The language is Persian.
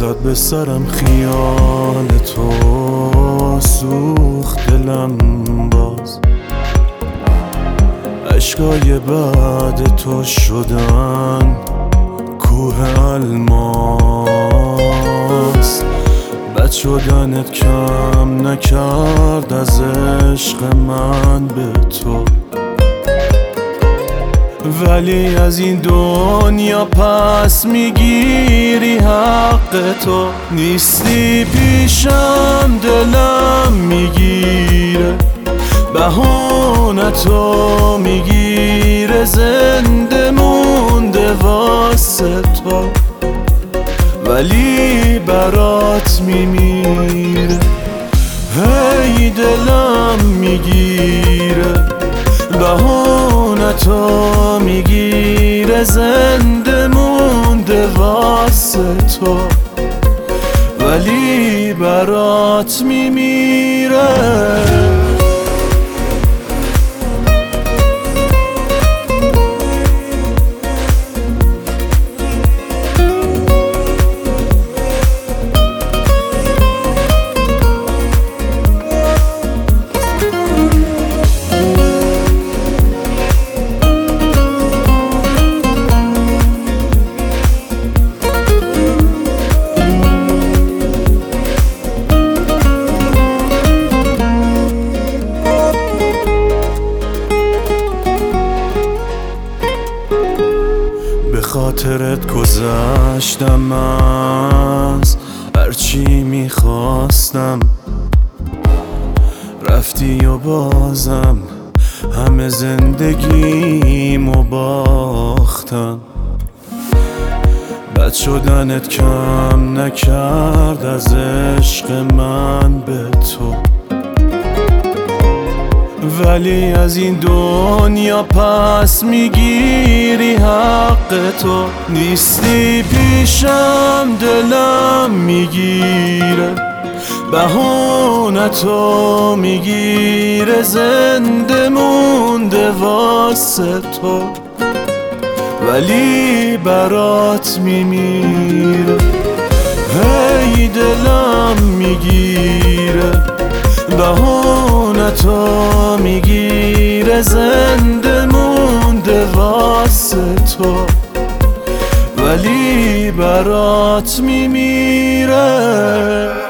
زد به سرم خیال تو، سوخت دلم باز. عشقای بعد تو شدن کوه الماس. بد شدنت کم نکرد از عشق من به تو، ولی از این دنیا پس میگیری حق تو. نیستی پیشم دلم میگیره، بهونه تو میگیره، زنده مونده واسه تو، ولی برات میمیره. هی دلم میگیره، بهونه تو میگیره، زنده مونده واسه تو، ولی برات میمیره. به خاطرت گذشتم از هرچی میخواستم، رفتی و بازم همه زندگیمو باختم. بد شدنت کم نکرد از عشق من به تو، ولی از این دنیا پس میگیری حق تو. نیستی پیشم دلم میگیره، بهونه تو میگیره، زنده مونده واسه تو، ولی برات میمیره. هی دلم میگیره، بهونه تو میگیره، زنده مونده واسه تو، ولی برات میمیره.